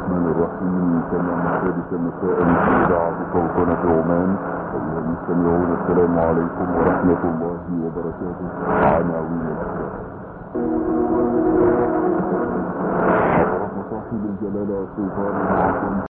الرحمن الرحيم. تمام السادسة مساء في إذاعة سلطنة عمان. أيها المستمعون، السلام عليكم ورحمة الله وبركاته. عناوين الأخبار. حضرت صاحب الجلالة السلطان